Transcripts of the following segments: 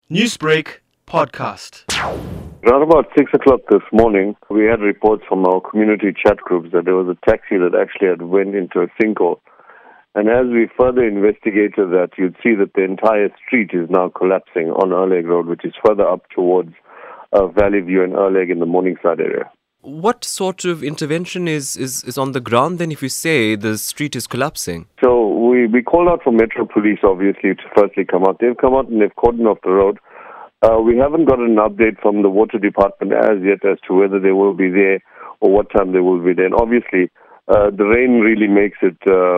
Newsbreak podcast. Around about 6 o'clock this morning, we had reports from our community chat groups that there was a taxi that actually had went into a sinkhole. And as we further investigated that, you'd see that the entire street is now collapsing on Erleg Road, which is further up towards Valley View and Erleg in the Morningside area. What sort of intervention is on the ground then if you say the street is collapsing? So we called out for Metro Police, obviously, to firstly come out. They've come out and they've cordoned off the road. We haven't got an update from the water department as yet as to whether they will be there or what time they will be there. And obviously, the rain really makes it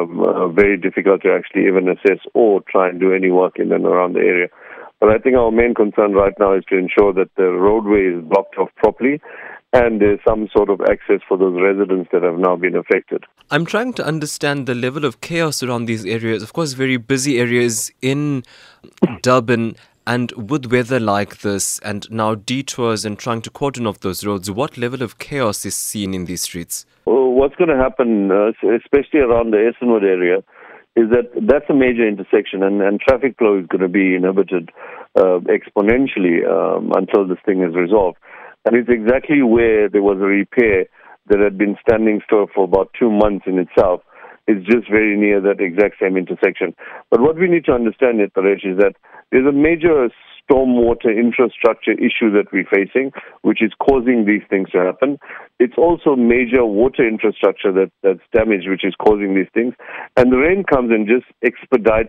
very difficult to actually even assess or try and do any work in and around the area. But I think our main concern right now is to ensure that the roadway is blocked off properly and there's some sort of access for those residents that have now been affected. I'm trying to understand the level of chaos around these areas. Of course, very busy areas in Durban, and with weather like this and now detours and trying to cordon off those roads, what level of chaos is seen in these streets? Well, what's going to happen, especially around the Essenwood area, is that that's a major intersection and traffic flow is going to be inhibited exponentially until this thing is resolved. And it's exactly where there was a repair that had been standing still for about 2 months in itself. It's just very near that exact same intersection. But what we need to understand, Paresh, is that there's a major stormwater infrastructure issue that we're facing, which is causing these things to happen. It's also major water infrastructure that's damaged, which is causing these things. And the rain comes and just expedites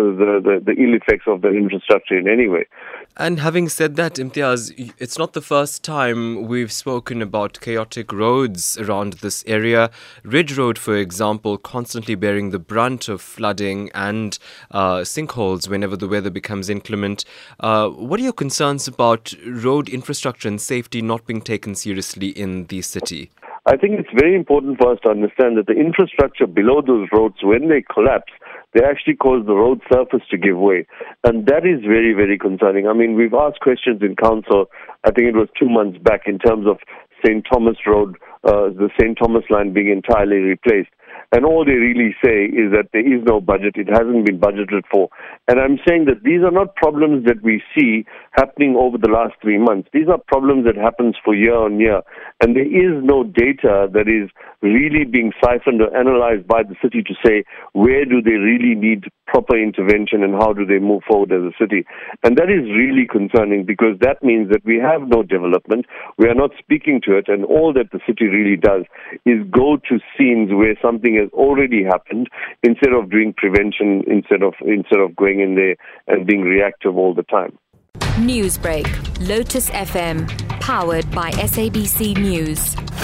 the ill effects of the infrastructure in any way. And having said that, Imtiaz, it's not the first time we've spoken about chaotic roads around this area. Ridge Road, for example, constantly bearing the brunt of flooding and sinkholes whenever the weather becomes inclement. What are your concerns about road infrastructure and safety not being taken seriously in the city? I think it's very important for us to understand that the infrastructure below those roads, when they collapse, they actually cause the road surface to give way. And that is very, very concerning. I mean, we've asked questions in council, I think it was 2 months back, in terms of St. Thomas Road, the St. Thomas line being entirely replaced. And all they really say is that there is no budget. It hasn't been budgeted for. And I'm saying that these are not problems that we see happening over the last 3 months. These are problems that happens for year on year. And there is no data that is really being siphoned or analyzed by the city to say where do they really need proper intervention and how do they move forward as a city. And that is really concerning because that means that we have no development. We are not speaking to it. And all that the city really does is go to scenes where something has already happened instead of doing prevention, instead of going in there and being reactive all the time. Newsbreak, Lotus FM, powered by SABC News.